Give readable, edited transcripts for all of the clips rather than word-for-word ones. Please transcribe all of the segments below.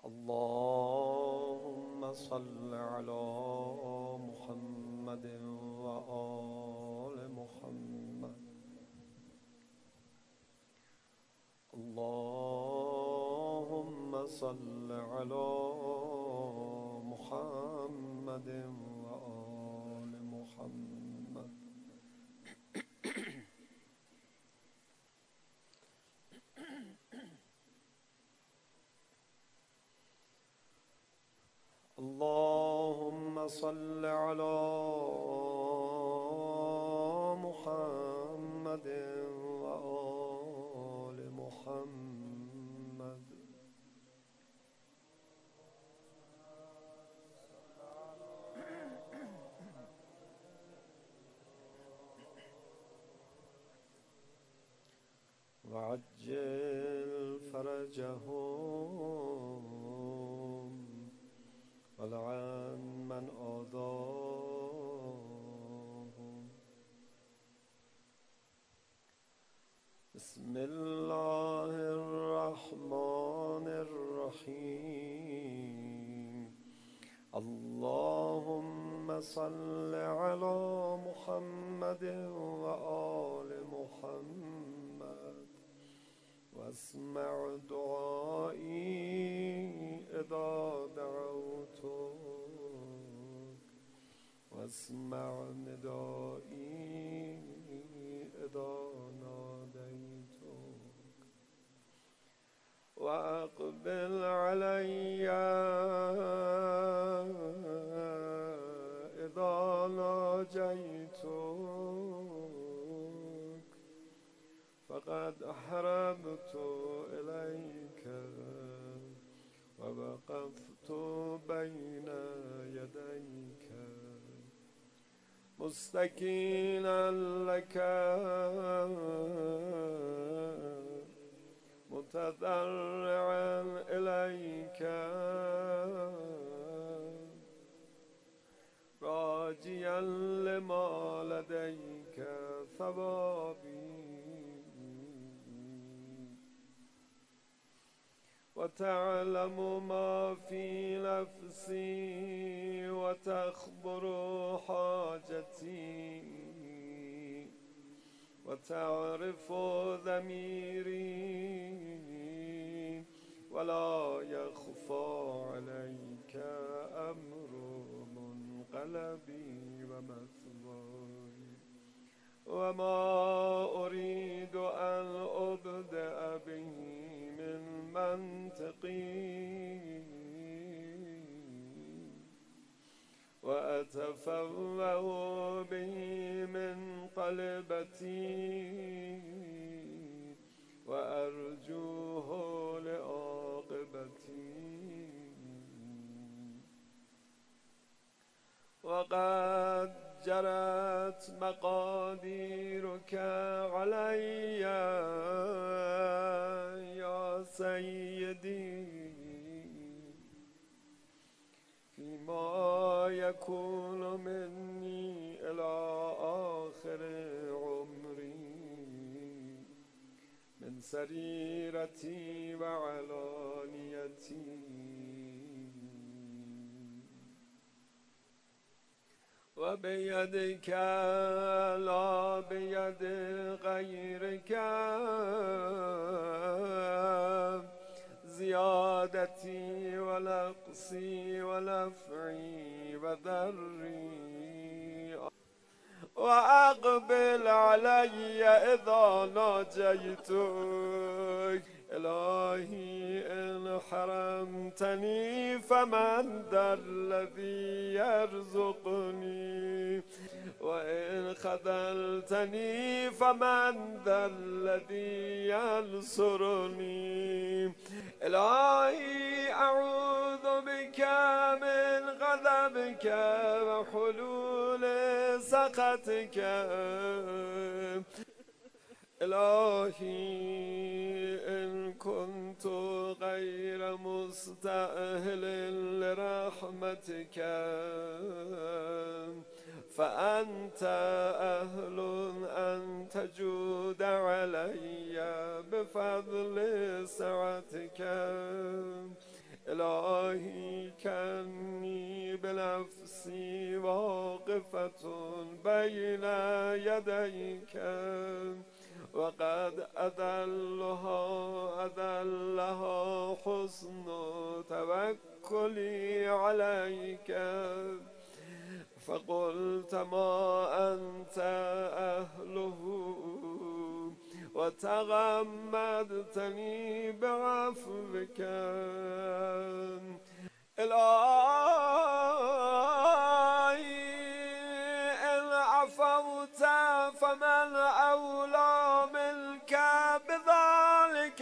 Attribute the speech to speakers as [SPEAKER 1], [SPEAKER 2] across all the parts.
[SPEAKER 1] اللهم صل على محمد وآل محمد. اللهم صل على محمد وآل محمد. اللهم صل على محمد وآل محمد. وعجل فرجهم ولعن من آذاهم. بسم الله الرحمن الرحيم. اللهم صل على محمد وآل محمد واسمع دعائي إذا دعوتك واسمع ندائي إذا ناديتك وأقبل علي إذا ناجيتك فقد أحربت إليك ووقفت بين يديك مستكينا لك متضرعا إليك راجيا لما لديك ثوابي وتعلم ما في نفسي وتخبر حاجتي وتعرف ضميري ولا يخفى عليك أمر منقلبي ومثواي وما أريد أن أبدأ به من منطقي وأتفوه به من قلبتي وأرجوه لعاقبتي. وقد جرت مقاديرك علي يا سيدي فيما يكون مني إلى آخر عمري من سريرتي وعلانيتي وبيدك لا بيد غيرك زيادتي ونقصي ونفعي وضري وأقبل علي إذا ناجيتك. إلهي إن حرمتني فمن ذا الذي يرزقني وإن خذلتني فمن ذا الذي ينصرني. إلهي أعوذ بك من غضبك وحلول سخطك. إلهي إن كنت غير مستأهل لرحمتك فأنت أهل أن تجود علي بفضل سعتك. إلهي كأني بنفسي واقفة بين يديك، وقد أدلها حسن توكلي عليك، فقلت ما أنت أهله وتغمدتني بعفوك. إلهي إن عفوت فمن أولى منك بذلك،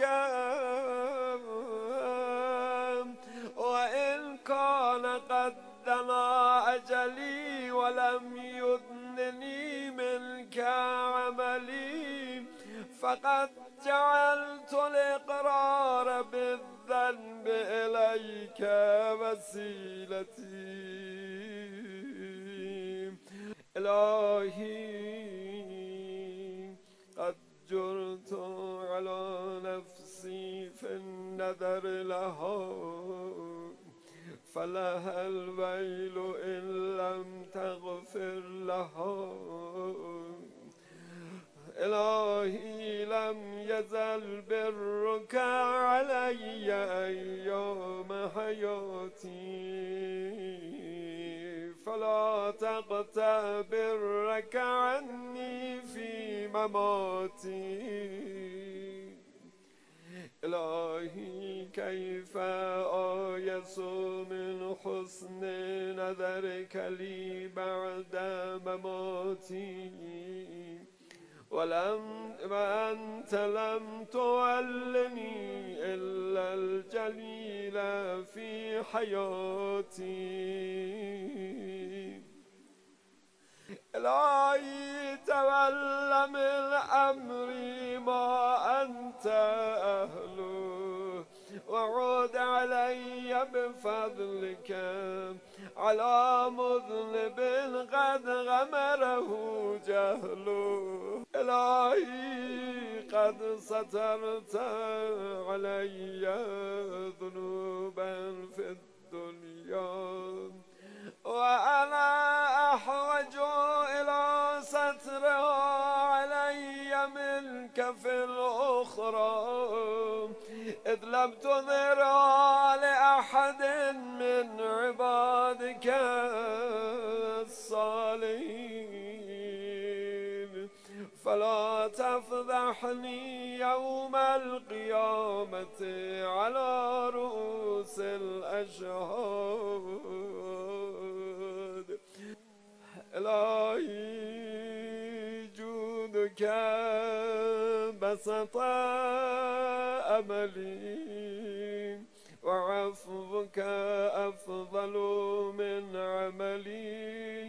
[SPEAKER 1] وإن كان قد دنا أجلي ولم يدنني منك عملي، فقد جعلت الإقرار بالذنب إليك وسيلتي. إلهي قد جرت على نفسي في النذر لها، فلها الويل إن لم تغفر لها. إلهي لم يزل برك علي أيام حياتي، فلا تقطع برك عني في مماتي. إلهي كيف آيس من حسن نظرك لي بعد مماتي، وأنت لم تعلني إلا الجليل في حياتي. إلهي تولى من أمري ما أنت أهله، وعد علي بفضلك على مذنب قد غمره جهله. إلهي قد سترت علي ذنوبا في الدنيا، وأنا أحوج إلى سترها علي منك في الأخرى، إذ لم تظهرها لأحد من عبادك الصالحين، فلا تفضحني يوم القيامة على رؤوس الأشهاد. إلهي جودك بسط أملي، وعفوك أفضل من عملي.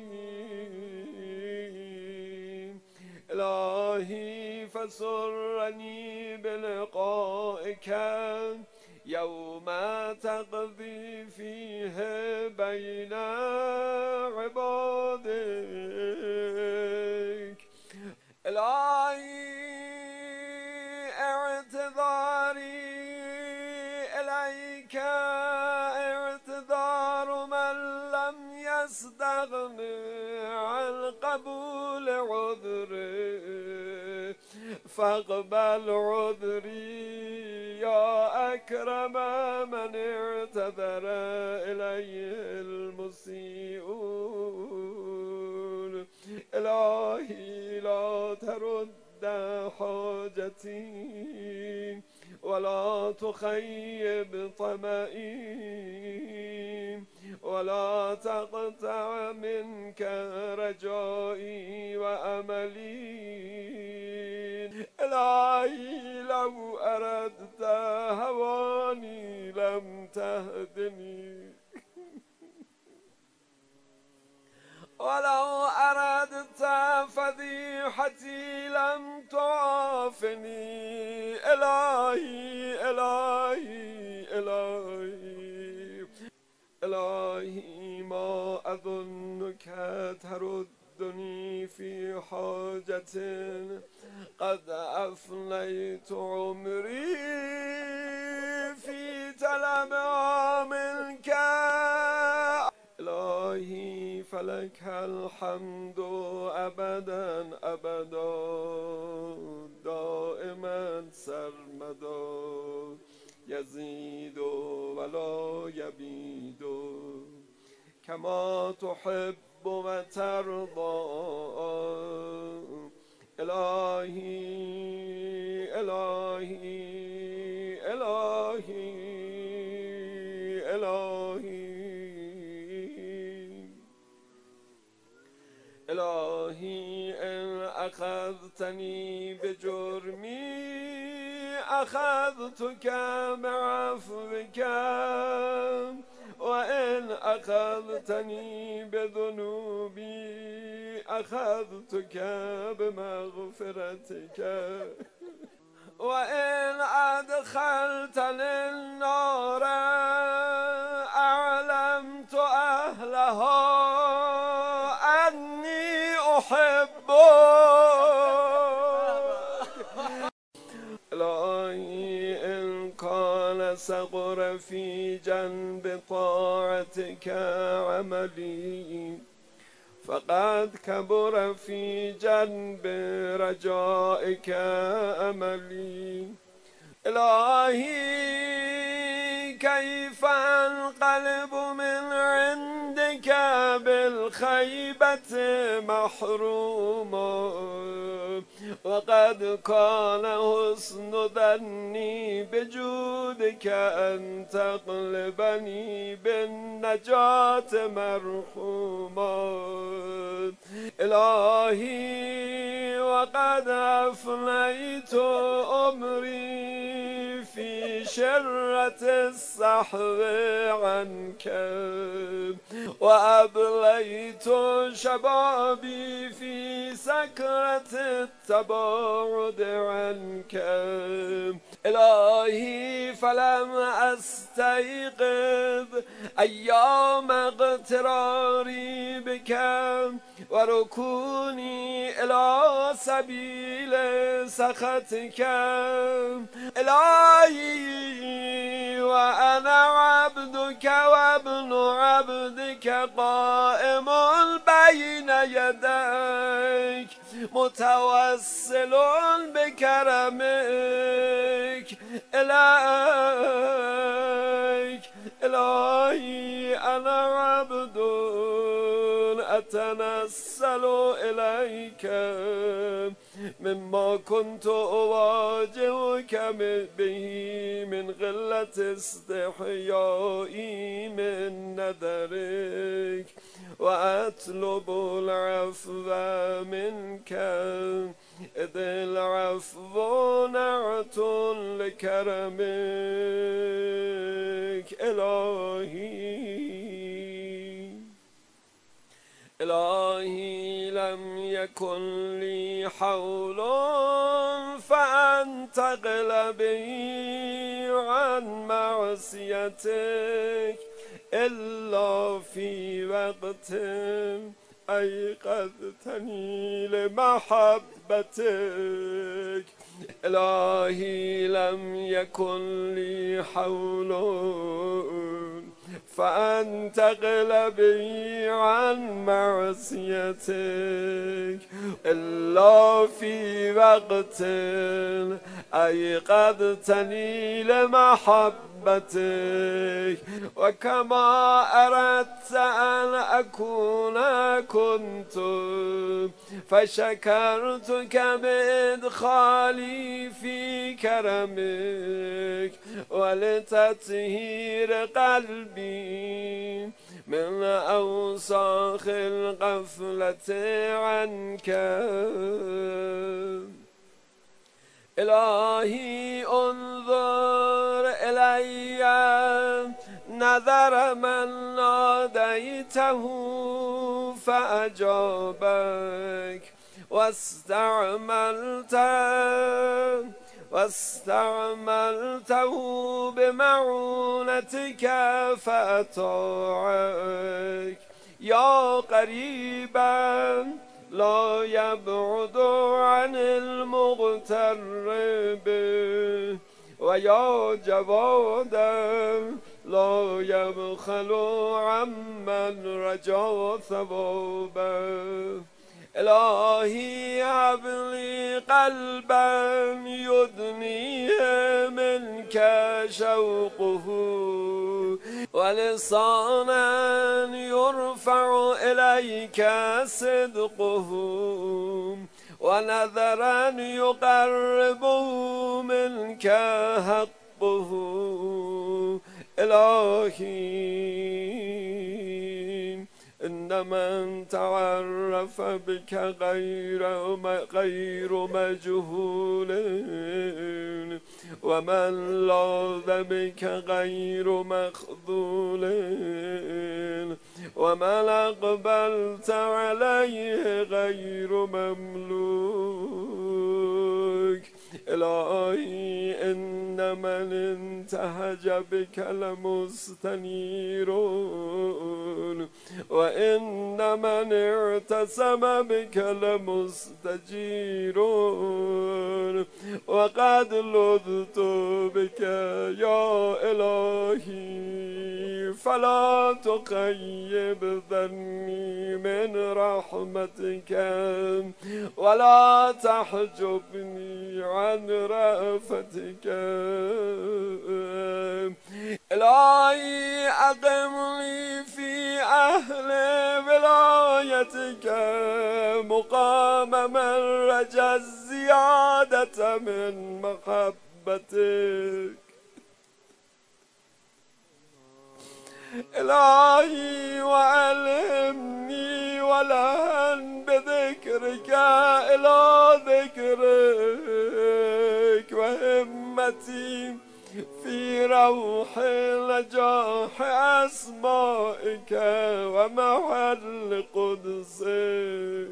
[SPEAKER 1] إلهي فسرني بلقائك يوم تقضي فيه بين عبادك. إلهي اعتذاري إليك اعتذار من لم يستغن عن قبول عذري، فاقبل عذري يا أكرم من اعتذر إليه المسيئون. إلهي لا ترد حاجتي ولا تخيب طمئي، ولا تقطع منك رجائي وأملي. إلهي لو أردت هواني لم تهدني، ولو أردت فضيحتي لم تعافني. إلهي إلهي إلهي إلهي ما أظنك تردني في حاجة، قد أفنيت عمري في تلمام فلك الحمد أبدا أبدا دائما سرمدا يزيد ولا يبيد كما تحب وترضى إلهي إلهي إلهي إلهي إلهي إن أخذتني بجرمي أخذتك بعفوك وإن أخذتني بذنوبي أخذتك بمغفرتك وإن أدخلتني النار أعلمت أهلها أني أحبك إلهي إن كان صغر في جنب طاعتك عملي فقد كبر في جنب رجائك أملي إلهي كيف أنقلب من عندك بالخيبة محروما وقد كان حسن ظني بجودك أن تقلبني بالنجاة مرحوما إلهي وقد أفنيت عمري في شرة السحب عنك وأبليت شبابي في سكرة التباعد عنك إلهي فلم أستيقظ أيام اغتراري بك وركوني إلى سبيل سخطك إلهي وأنا عبدك وابن عبدك قائم بين يديك متوسل بكرمك إليك إلهي أنا عبد أتنسل إليك مما كنت أواجهك به من غلة استحيائي من ندرك وأطلب العفو منك إذ العفو نعت لكرمك إلهي لم يكن لي حول فأنتقل بي عن معصيتك إلا في وقت أيقظتني لمحبتك إلهي لم يكن لي حول فأنتقل بي عن معصيتك إلا في وقت أيقظتني لمحبتك وكما أردت أن أكون كنت فشكرتك بإدخالي في كرمك ولتطهير قلبي من أوساخ الغفلة عنك إلهي انظر إلي نظر من ناديته فأجابك واستعملته بمعونتك فأطاعك يا قريبا لا يبعد عن المغترب ويا جوادا لا يبخل عمن رجا ثوابه. إلهي هب لي قلبا يدنيه منك شوقه، ولسانا يرفع إليك صدقه، ونذرا يقربه منك حقه. إلهي إن من تعرف بك غير مجهول، ومن لاذ بك غير مخذول، ومن أقبلت عليه غير مملوك. إلهي إن من انتهج بك لمستنير، وإن من اعتصم بك لمستجير، وقد لذت بك يا إلهي، فلا تخيب ظني من رحمتك، ولا تحجبني عن رأفتك. إلهي أقم لي في أهل ولايتك مقام من رجا الزيادة من محبتك. إلهي وألهمني ولهن بذكرك إلى ذكرك، وهمتي في روح نجاح أسمائك ومحل قدسك.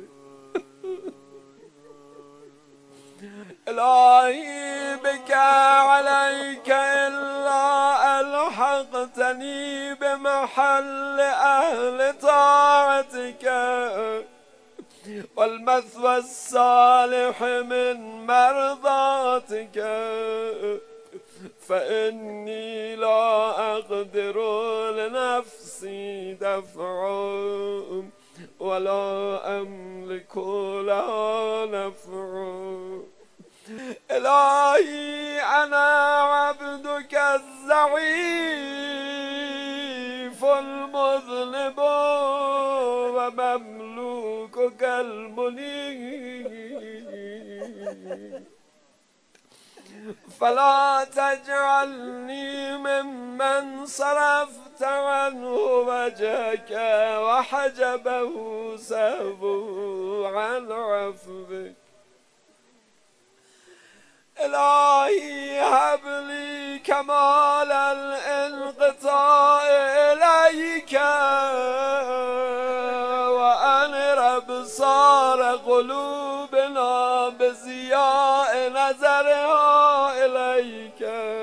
[SPEAKER 1] إلهي بك عليك إلا ألحقتني بمحل أهل طاعتك، والمثوى الصالح من مرضاتك، فإني لا أقدر لنفسي دفعا، ولا أملك لها نفعا. إلهي أنا عبدك الضعيف المذنب، ومملوكك المنيب، فلا تجعلني ممن صرفت عنه وجهك وحجبه سهبه عن عفوك. إلهي هب لي كمال الانقطاع إليك، وأنر أبصار قلوبنا بضياء نظرها إليك،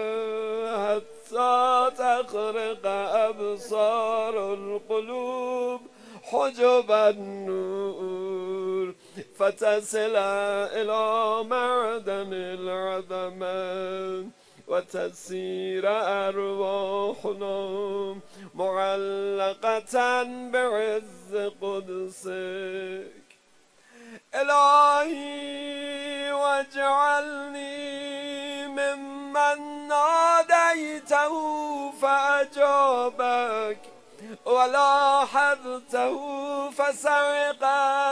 [SPEAKER 1] حتى تخرق أبصار القلوب حجب النور، فتصل إلى معدن العظمة، وتسير أرواحنا معلقة بعز قدسك. إلهي واجعلني ممن ناديته فأجابك، ولاحظته فسعق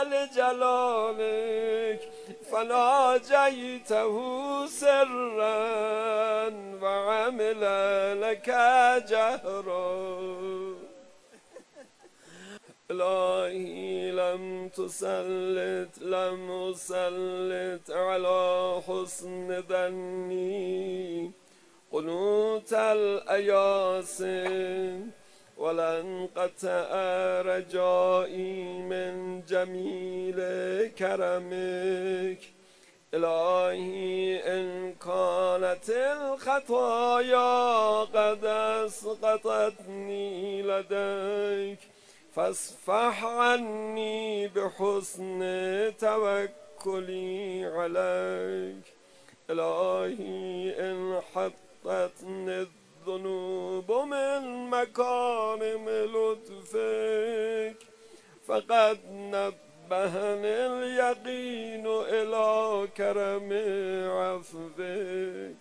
[SPEAKER 1] لجلالك، فناجيته سرا وعمل لك جهرا. إلهي لم أسلط على حسن ظني قنوت الأياس، ولن قطع رجائي من جميل كرمك. إلهي إن كانت الخطايا قد أسقطتني لديك، فاصفح عني بحسن توكلي عليك. إلهي إن حطتني الذنوب من مكارم لطفك فقد نبهني اليقين إلى كرم عفوك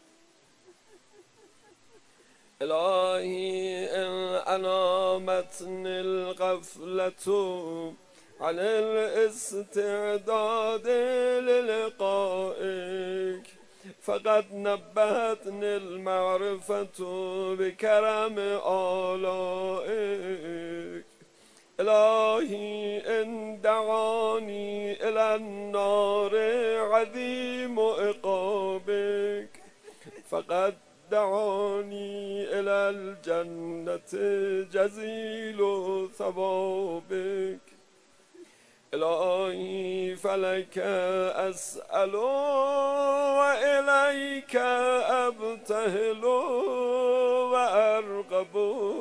[SPEAKER 1] إلهي إن أنامتني الغفلة عن الاستعداد للقائك فقد نبهتني المعرفة بكرم آلائك إلهي إن دعاني إلى النار عظيم عقابك فقد دعاني إلى الجنة جزيل ثوابك إلهي فلك أسأل وإليك أبتهل وأرغب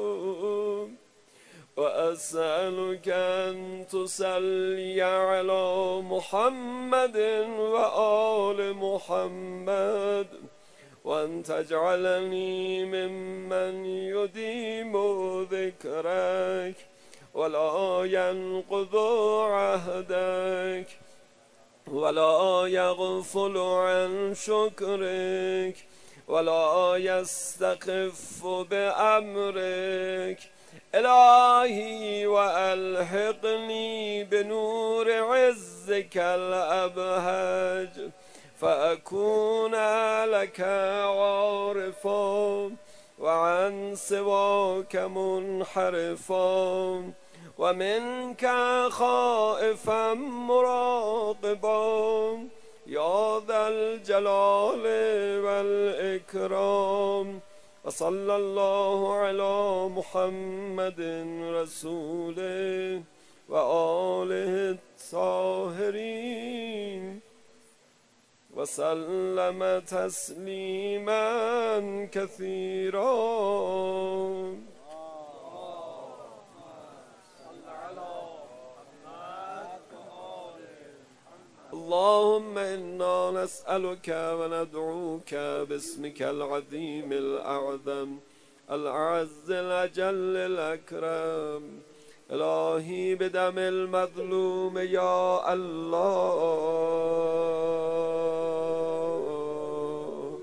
[SPEAKER 1] وأسألك أن تصلي على محمد وآل محمد وأن تجعلني ممن يديم ذكرك ولا ينقض عهدك ولا يغفل عن شكرك ولا يستخف بأمرك إلهي وألحقني بنور عزك الأبهج فأكون لك عارفا وعن سواك منحرفا ومنك خائفا مراقبا يا ذا الجلال والإكرام وصلى الله على محمد رسوله وآله الطاهرين وسلم تسليما كثيرا. اللهم إنا نسألك وندعوك باسمك العظيم الأعظم الأعز الأجل الأكرم إلهي بدم المظلوم يا الله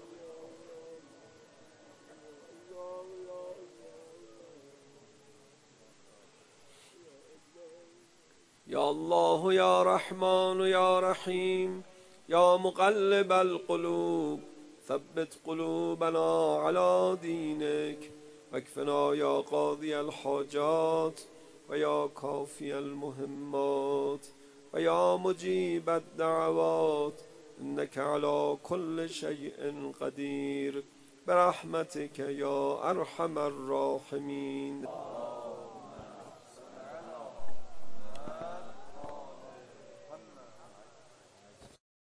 [SPEAKER 1] يا الله يا رحمن يا رحيم يا مقلب القلوب ثبت قلوبنا على دينك واكفنا يا قاضي الحاجات ويا كافي المهمات ويا مجيب الدعوات إنك على كل شيء قدير برحمتك يا أرحم الراحمين.